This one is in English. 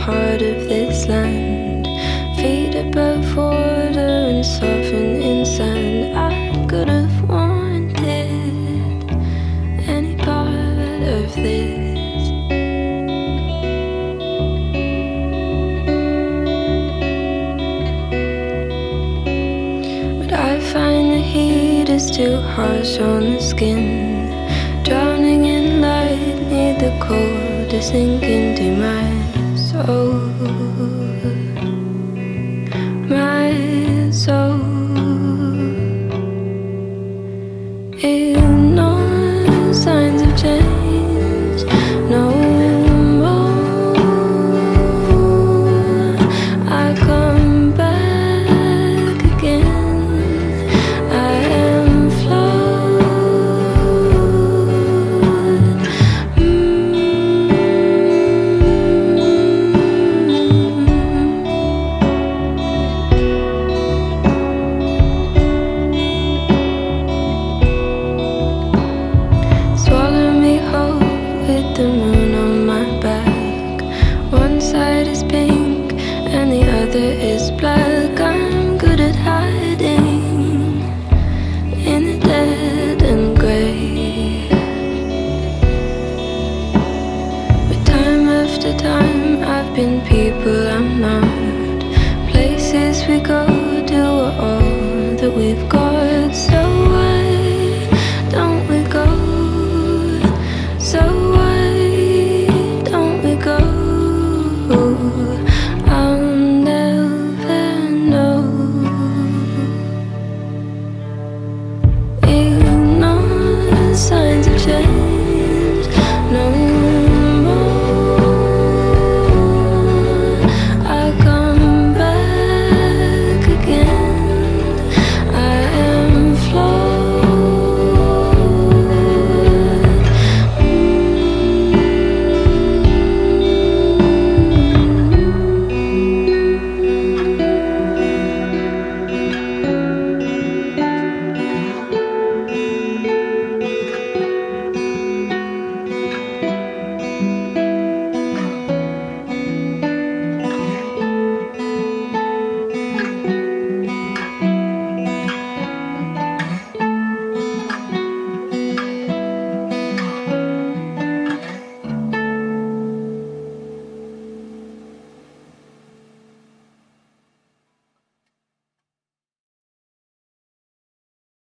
part of this land. Feet above water and soften in sand. I could have wanted any part of this. But I find the heat is too harsh on the skin. Drowning in light, need the cold to sink into my soul. My soul. Ignore signs of change no more. I come back again. I am flawed. Swallow me whole with the moon on my back. One side is pink and the other is black. I'm good at hiding in the dead and grey. But time after time I've been people I'm not. Places we go do all that we've got.